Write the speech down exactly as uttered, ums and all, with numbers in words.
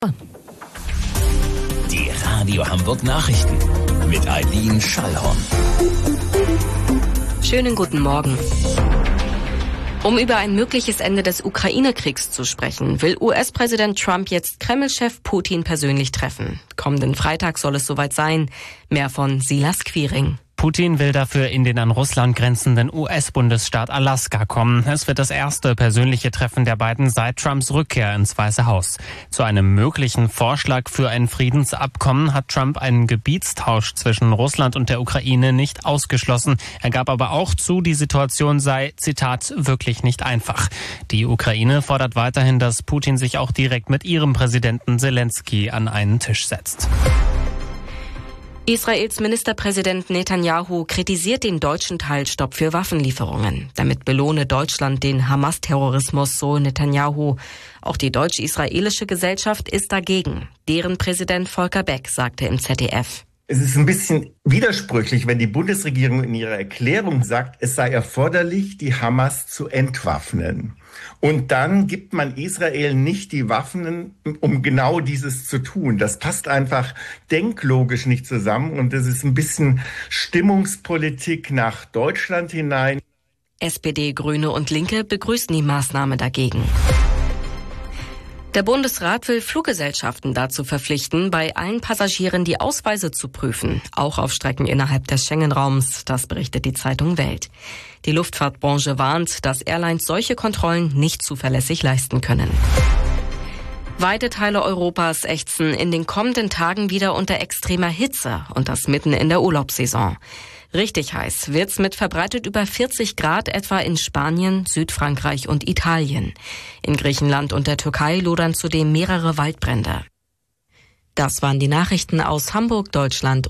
Die Radio Hamburg Nachrichten mit Eileen Schallhorn. Schönen guten Morgen. Um über ein mögliches Ende des Ukraine-Kriegs zu sprechen, will U S-Präsident Trump jetzt Kreml-Chef Putin persönlich treffen. Kommenden Freitag soll es soweit sein. Mehr von Silas Quiring. Putin will dafür in den an Russland grenzenden U S-Bundesstaat Alaska kommen. Es wird das erste persönliche Treffen der beiden seit Trumps Rückkehr ins Weiße Haus. Zu einem möglichen Vorschlag für ein Friedensabkommen hat Trump einen Gebietstausch zwischen Russland und der Ukraine nicht ausgeschlossen. Er gab aber auch zu, die Situation sei, Zitat, wirklich nicht einfach. Die Ukraine fordert weiterhin, dass Putin sich auch direkt mit ihrem Präsidenten Selensky an einen Tisch setzt. Israels Ministerpräsident Netanyahu kritisiert den deutschen Teilstopp für Waffenlieferungen. Damit belohne Deutschland den Hamas-Terrorismus, so Netanyahu. Auch die deutsch-israelische Gesellschaft ist dagegen. Deren Präsident Volker Beck sagte im Z D F: Es ist ein bisschen widersprüchlich, wenn die Bundesregierung in ihrer Erklärung sagt, es sei erforderlich, die Hamas zu entwaffnen. Und dann gibt man Israel nicht die Waffen, um genau dieses zu tun. Das passt einfach denklogisch nicht zusammen und das ist ein bisschen Stimmungspolitik nach Deutschland hinein. S P D, Grüne und Linke begrüßen die Maßnahme dagegen. Der Bundesrat will Fluggesellschaften dazu verpflichten, bei allen Passagieren die Ausweise zu prüfen, auch auf Strecken innerhalb des Schengen-Raums, das berichtet die Zeitung Welt. Die Luftfahrtbranche warnt, dass Airlines solche Kontrollen nicht zuverlässig leisten können. Weite Teile Europas ächzen in den kommenden Tagen wieder unter extremer Hitze und das mitten in der Urlaubssaison. Richtig heiß wird's mit verbreitet über vierzig Grad etwa in Spanien, Südfrankreich und Italien. In Griechenland und der Türkei lodern zudem mehrere Waldbrände. Das waren die Nachrichten aus Hamburg, Deutschland.